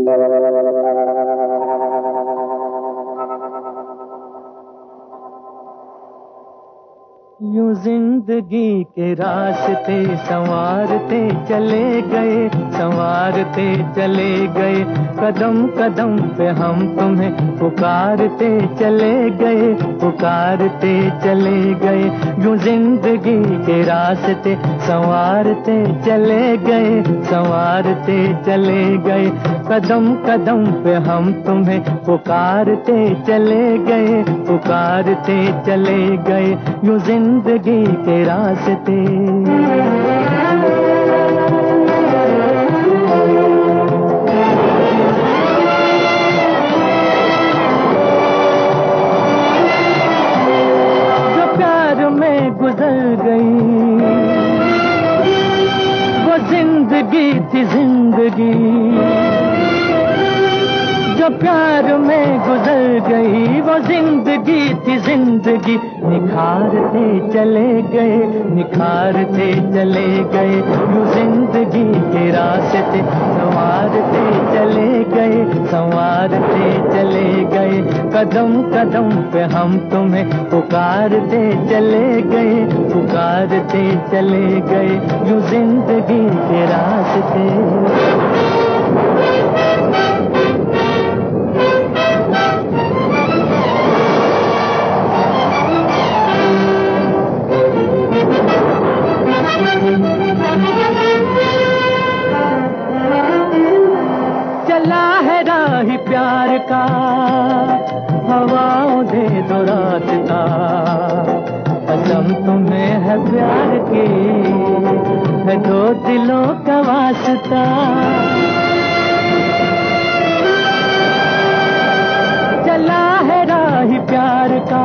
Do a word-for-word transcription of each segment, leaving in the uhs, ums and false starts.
यूं जिंदगी के रास्ते संवारते चले गए, संवारते चले गए, कदम कदम पे हम तुम्हें पुकारते चले गए, पुकारते चले गए। यूं जिंदगी के रास्ते संवारते चले गए, संवारते चले गए, कदम कदम पे हम तुम्हें पुकारते चले गए, पुकारते चले गए। यूं जिंदगी के रास्ते जो प्यार में गुजर गई वो जिंदगी थी जिंदगी, जो प्यार में गुजर गई वो जिंदगी थी जिंदगी। निखारते चले गए, निखारते चले गए, यूं जिंदगी के रास्ते संवारते चले गए, संवारते चले गए, कदम कदम पे हम तुम्हें पुकारते चले गए, पुकारते चले गए। यूं जिंदगी के रास्ते चला है राह प्यार का, हवाओं दे दो रात का, कसम तुम्हें है प्यार की, है दो दिलों का वास्ता। चला है राह प्यार का,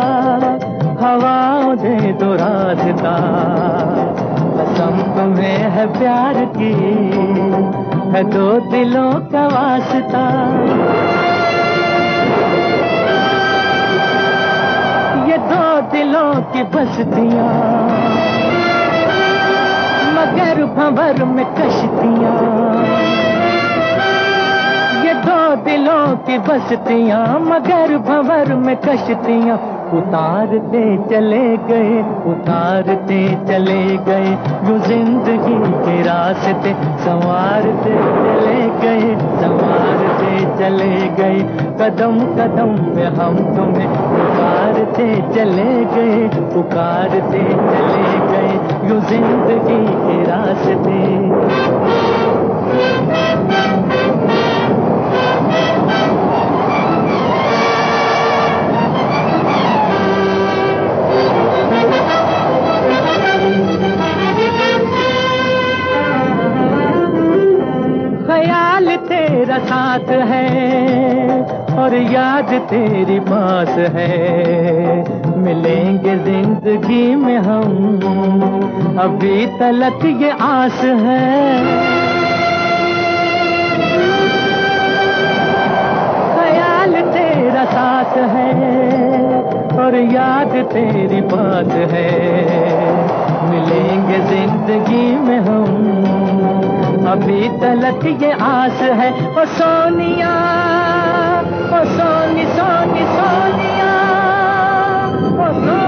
हवाओं दे दो रास्ता, कसम तुम्हें है प्यार की, है दो दिलों का वास्ता। ये दो दिलों की बस्तियां मगर भंवर में कश्तियां, ये दो दिलों की बस्तियां मगर भंवर में कश्तियां। उतारते चले गए, उतारते चले गए, यूं जिंदगी के रास्ते संवारते चले गए, संवारते चले गए, कदम कदम पे हम तुम्हें पुकारते चले गए, पुकारते चले गए, यूं जिंदगी के रास्ते। ख्याल तेरा साथ है और याद तेरी पास है, मिलेंगे जिंदगी में हम अभी तलक ये आस है। ख्याल तेरा साथ है और याद तेरी पास है, मिलेंगे जिंदगी में हम अभी तलक ये आस है। ओ सोनिया, ओ सोनी सोनी सोनिया, ओ सोनी